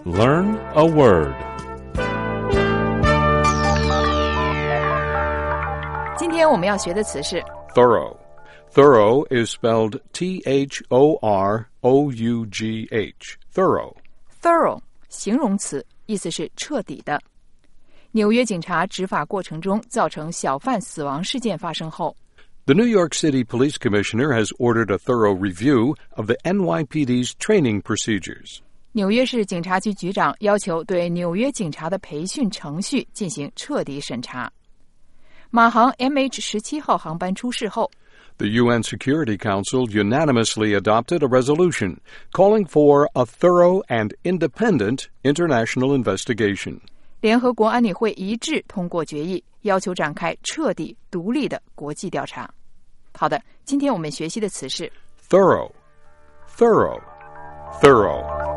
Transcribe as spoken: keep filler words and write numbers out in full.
Learn a word. 今天我们要学的词是 Thorough. Thorough is spelled T H O R O U G H. Thorough. thorough 形容词，意思是彻底的。纽约警察执法过程中造成小贩死亡事件发生后， The New York City Police Commissioner has ordered a thorough review of the N Y P D's training procedures. 纽约市警察局局长要求对纽约警察的培训程序进行彻底审查。马航 M H 十七 号航班出事后， The U N Security Council unanimously adopted a resolution calling for a thorough and independent international investigation. 联合国安理会一致通过决议，要求展开彻底独立的国际调查。好的，今天我们学习的词是 Thorough. Thorough. Thorough.